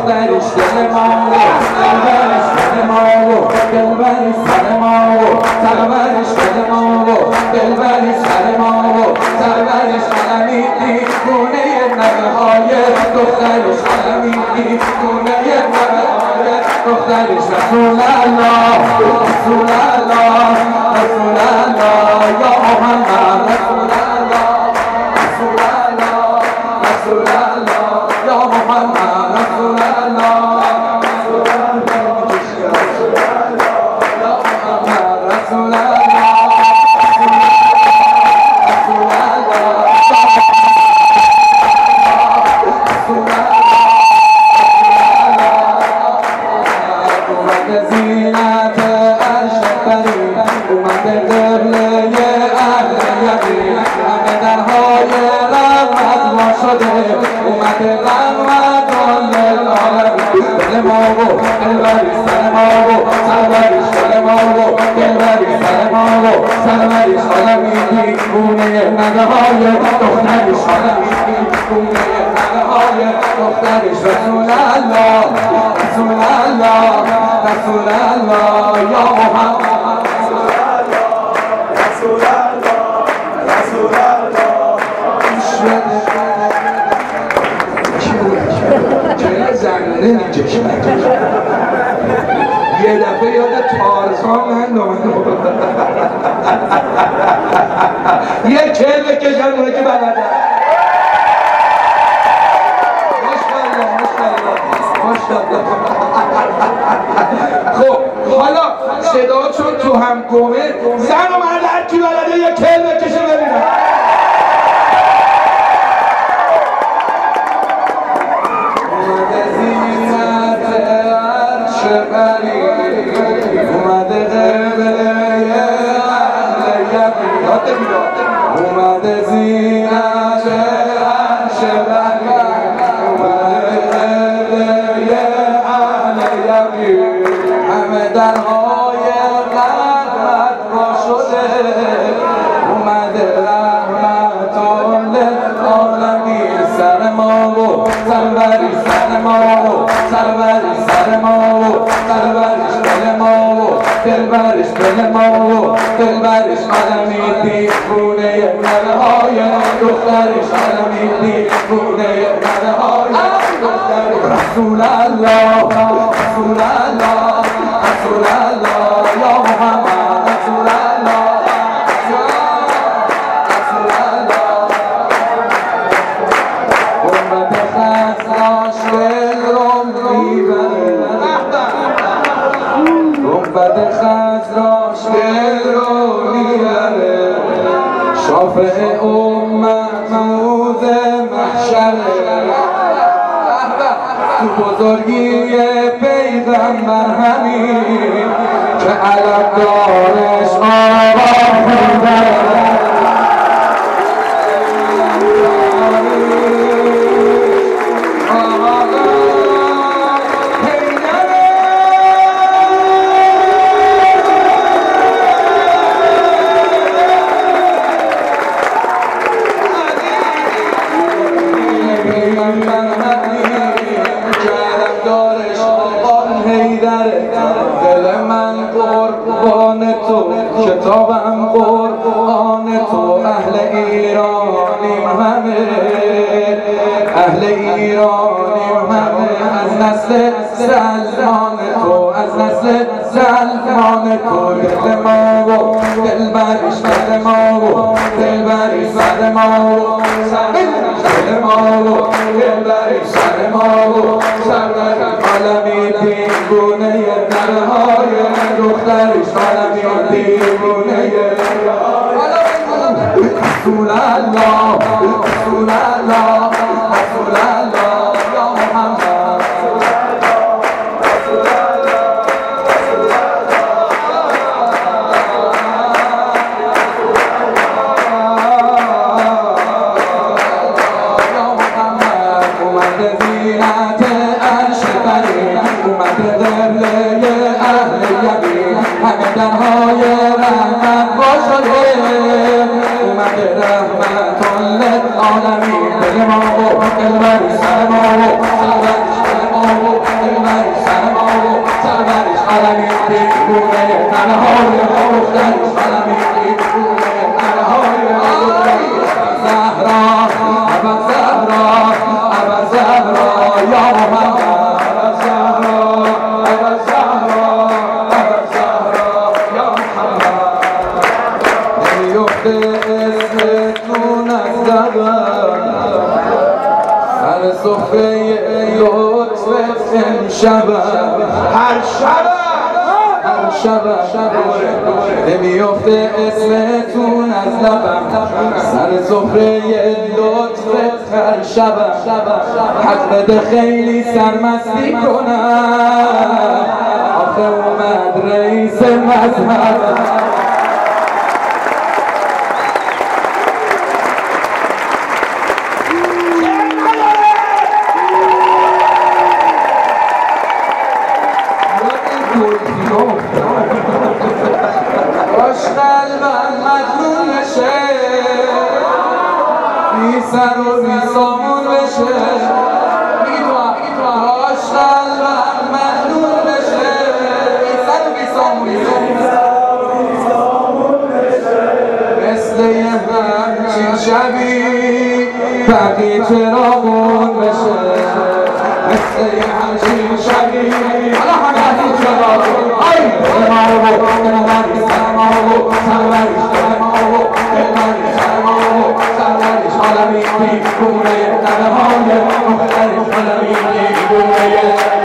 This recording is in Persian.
دخترش دل ما دلبرش دل ما دلبرش سر ما سرورش دل ما دلبرش سر ما سرورش قلمی دیوونه نگه های دخترش قلمی دیوونه نگه های دخترش رسول الله رسول الله رسول الله یا محمد رسول الله رسول الله رسول الله یا محمد رسول الله رسول الله یا محمد رسول الله اومده رحمت للعالمین دل ما دلبری سر ما سرورش دل ما دلبری سر ما سرورش عالمین دیوونه نگه های دخترش عالمین دیوونه نگه های دخترش رسول الله رسول الله رسول الله یا محمد رسول الله رسول الله رسول الله زنده چشمک یه دفعه یاد تارزان یه کل بکشن اونه که بلده ماشاءالله خب حالا صدا چون تو هم گمه زن و مرد هر کی بلده یه کل بکشه ببینم اومده زینت عرش بری اومده اهل یقین همه درهای رحمت با شده اومده رحمت للعالمین سر ما سروری سر ما سروری سر ما سروریش دل ما دلبرش دل ما دلبرش قلمی دیوونه نگه های دخترش قلمی دیوونه نگه های دخترش رسول الله رسول الله رسول الله یا محمد رسول الله رسول الله امت خطراش دل رو میبره امت خطراش دل رو میبره شافع امت موز محشره تو بزرگی پیغمبر همین که علم دارش آقا میبره دل من قربان تو کتابم قرآن تو اهل ایرانیم همه اهل ایرانیم همه از نسل سلمان تو از نسل سلمان تو دل ما دلبریش دل ما دلبریش سر ما دل ما دلبریش سر ما سرور عالمی دیوونه درهای دخترش عالمی دیوونه رسول الله رسول الله رسول الله یا محمد رسول الله رسول الله رسول الله یا محمد اومده زینت عرش بری اومده قبله اهل یقین همه درهای رحمت با شده اومده رحمت للعالمین دل ما دلبری سر ما دلبری سربریش عالمی دیوونه تنهای دختریش عالمی دیوونه تنهای زهرا ابا زهرا یا محمد ابا زهرا یا محمد نیفته اسمتون از لبم سر سفره لطفت امشبم هر شب نمیفته اسمتون از لبم سر سفره لطفت هر شبم حق بده خیلی سرمستی کنم آخه اومد رئیس مذهب باش قلبم مجنون بشه بی سر و بی سامون بشه باش قلبم مجنون بشه بی سر و بی سامون مثل یه همچین شبی بقی چراغون بشه مثل یه همچین شبی حالا همه همین چراغون عالمی دیوونه تنهای